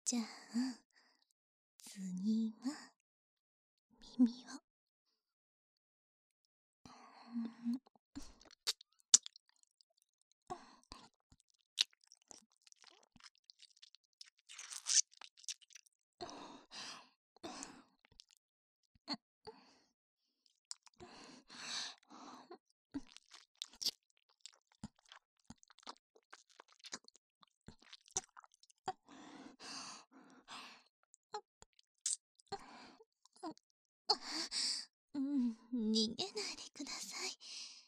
じゃあ、次は耳を。逃げないでください。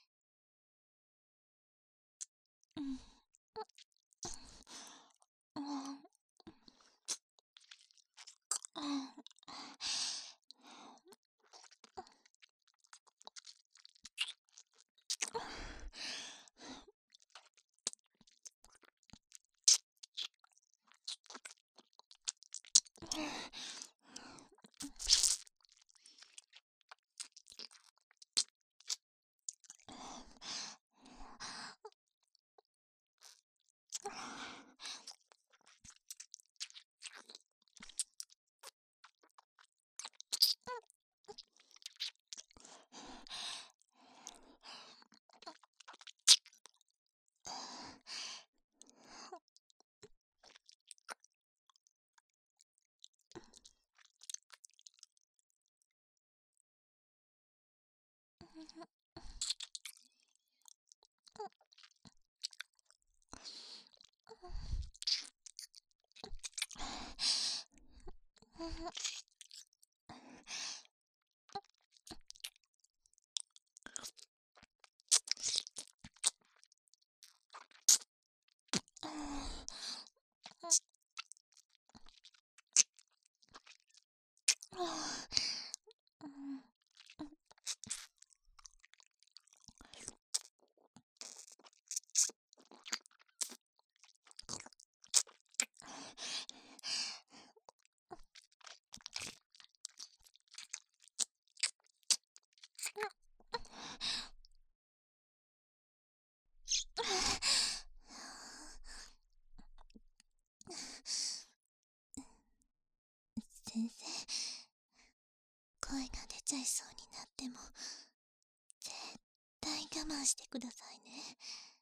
先生、声が出ちゃいそうになっても絶対我慢してくださいね。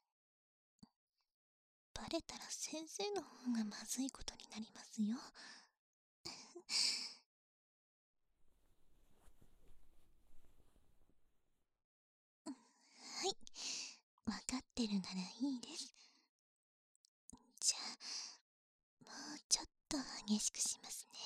バレたら先生の方がまずいことになりますよ。はい、わかってるならいいです。じゃあ、もうちょっと激しくしますね。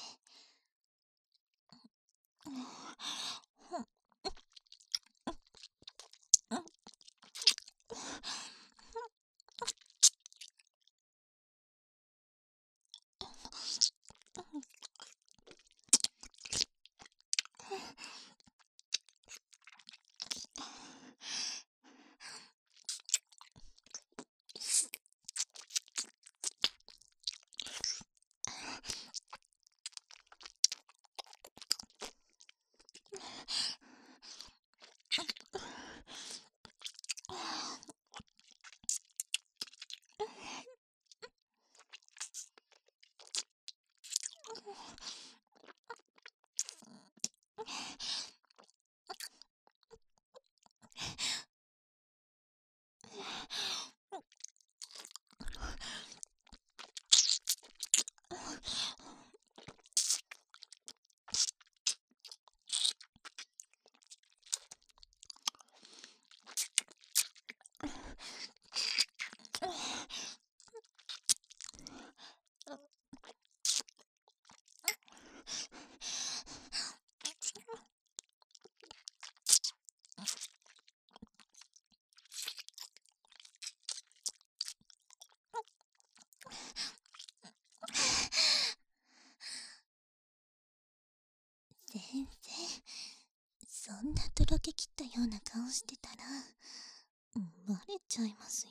先生、そんなとろけきったような顔してたらバレちゃいますよ。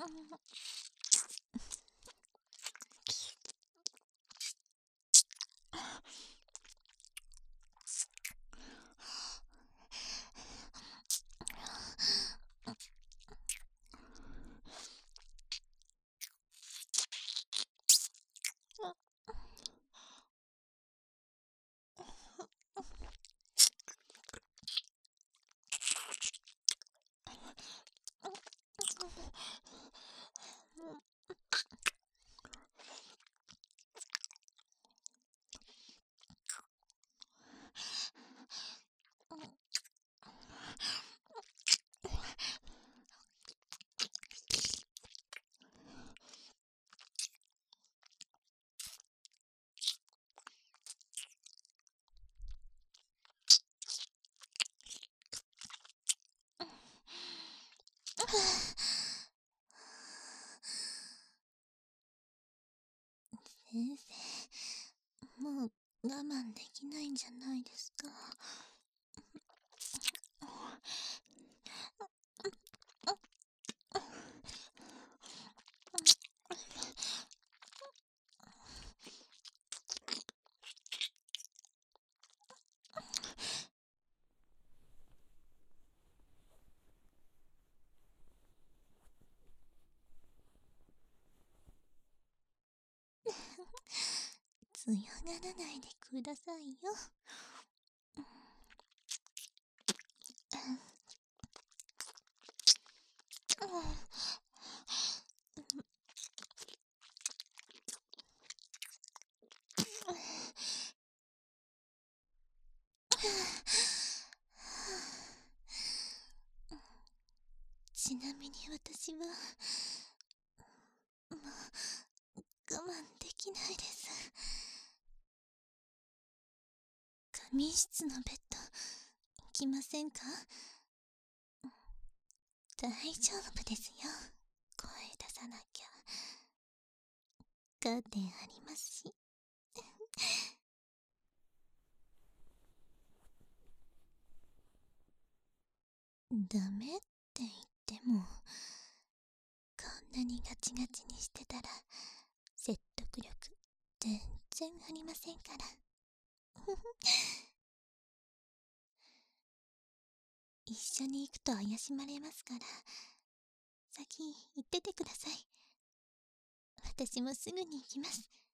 先生、もう我慢できないんじゃないですか。強がらないでくださいよ。ちなみに私はもう我慢できないです。仮眠室のベッド行きませんか？大丈夫ですよ。声出さなきゃ。カーテンありますし。ダメって言っても、こんなにガチガチにしてたら説得力全然ありませんから。一緒に行くと怪しまれますから、先行っててください。私もすぐに行きます。